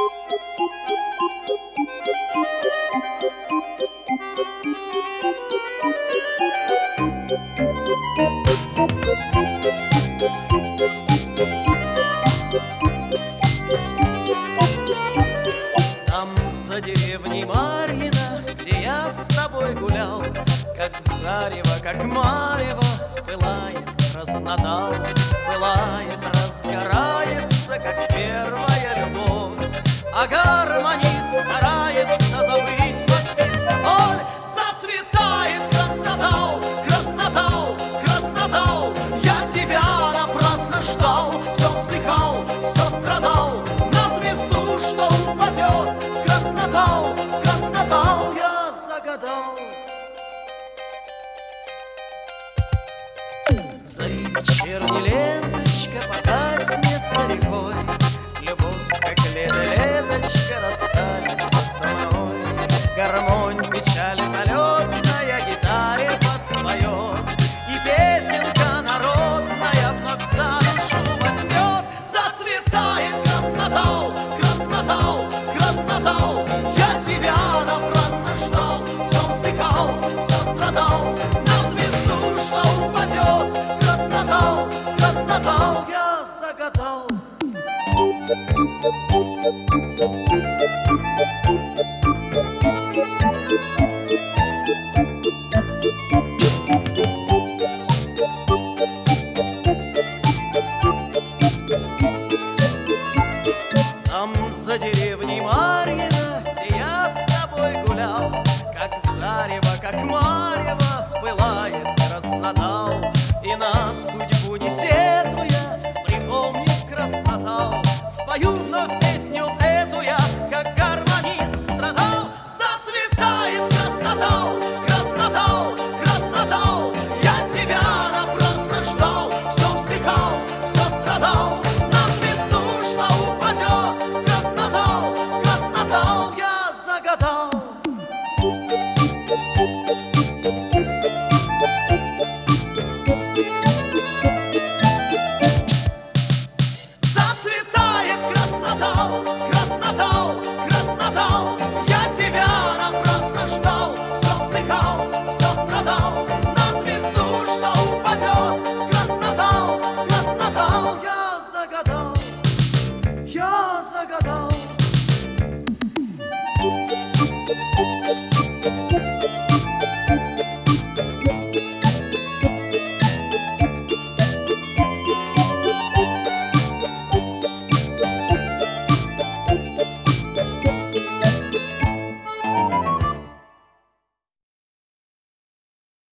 Там за деревней Марьино, где я с тобой гулял, как зарево, как марево, пылает краснотал, пылает, разгорается, как первая любовь. А гармонист старается забыть под пистоль. Зацветает краснотал, краснотал, краснотал. Я тебя напрасно ждал, все вздыхал, все страдал. На звезду, что упадет, краснотал, краснотал, я загадал. За вечерней ленточка погаснет за рекой, любовь, как лето-леточка, расстанется со мной. Гармонь печали залетная гитаре подпоет, и песенка народная вновь за душу возьмет. Зацветает краснотал, краснотал, краснотал. Я тебя напрасно ждал, все вздыхал, все страдал. На звезду, что упадет, краснотал, краснотал, я загадал. Там за деревней Марьино, где я с тобой гулял, как зарево, как марево, пылает краснотал. И на судьбу не сетуя, припомнив краснотал, спою вновь песню эту я, как гармонист страдал. Зацветает краснотал, краснотал, краснотал. Я тебя напрасно ждал, все вздыхал, все страдал. На звезду, что упадет, краснотал, краснотал, я загадал. Зацветает краснотал,